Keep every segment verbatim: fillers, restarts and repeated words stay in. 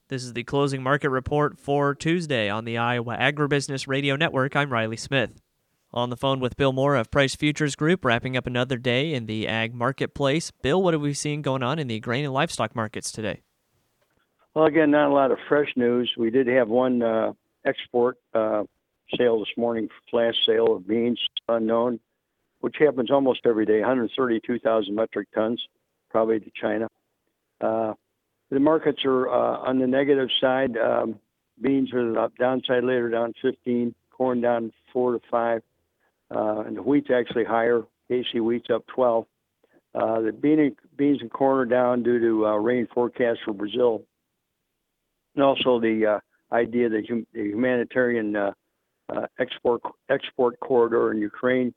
This is the closing market report for Tuesday on the Iowa Agribusiness Radio Network. I'm Riley Smith. On the phone with Bill Moore of Price Futures Group, wrapping up another day in the ag marketplace. Bill, what have we seen going on in the grain and livestock markets today? Well, again, not a lot of fresh news. We did have one uh, export uh, sale this morning, flash sale of beans, unknown, which happens almost every day, one hundred thirty-two thousand metric tons, probably to China. Uh, the markets are uh, on the negative side. Um, beans are the downside later, down fifteen, corn down four to five, uh, and the wheat's actually higher. K C wheat's up twelve. Uh, the bean and, beans and corn are down due to uh, rain forecast for Brazil. And also the uh, idea that hum- the humanitarian uh, uh, export export corridor in Ukraine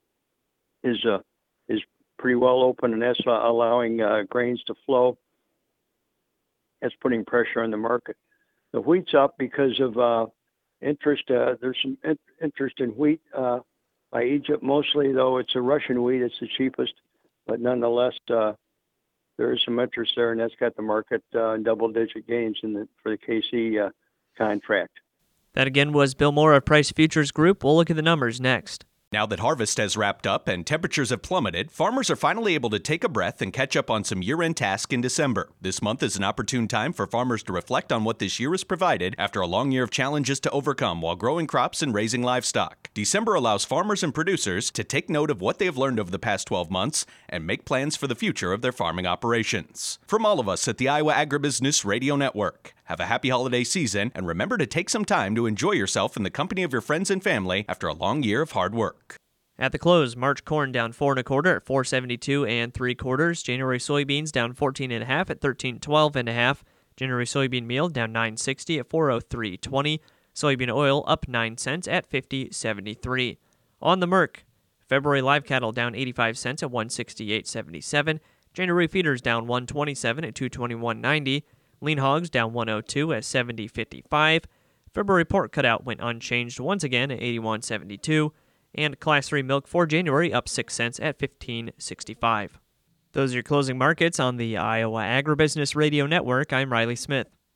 is uh, is pretty well open, and that's uh, allowing uh, grains to flow. That's putting pressure on the market. The wheat's up because of uh, interest. Uh, there's some in- interest in wheat uh, by Egypt mostly, though it's a Russian wheat. It's the cheapest, but nonetheless, uh, there is some interest there, and that's got the market uh, in double-digit gains in the, for the K C uh, contract. That again was Bill Moore of Price Futures Group. We'll look at the numbers next. Now that harvest has wrapped up and temperatures have plummeted, farmers are finally able to take a breath and catch up on some year-end tasks in December. This month is an opportune time for farmers to reflect on what this year has provided after a long year of challenges to overcome while growing crops and raising livestock. December allows farmers and producers to take note of what they have learned over the past twelve months and make plans for the future of their farming operations. From all of us at the Iowa Agribusiness Radio Network, have a happy holiday season, and remember to take some time to enjoy yourself in the company of your friends and family after a long year of hard work. At the close, March corn down four and a quarter at four seventy-two and three quarters. January soybeans down fourteen and a half at thirteen twelve and a half. January soybean meal down nine sixty at four oh three twenty. Soybean oil up nine cents at fifty seventy-three. On the Merc, February live cattle down eighty-five cents at one sixty-eight seventy-seven. January feeders down one twenty-seven at two twenty-one ninety. Lean hogs down one oh two at seventy fifty-five. February pork cutout went unchanged once again at eighty-one seventy-two. And Class three milk for January up six cents at fifteen sixty-five. Those are your closing markets on the Iowa Agribusiness Radio Network. I'm Riley Smith.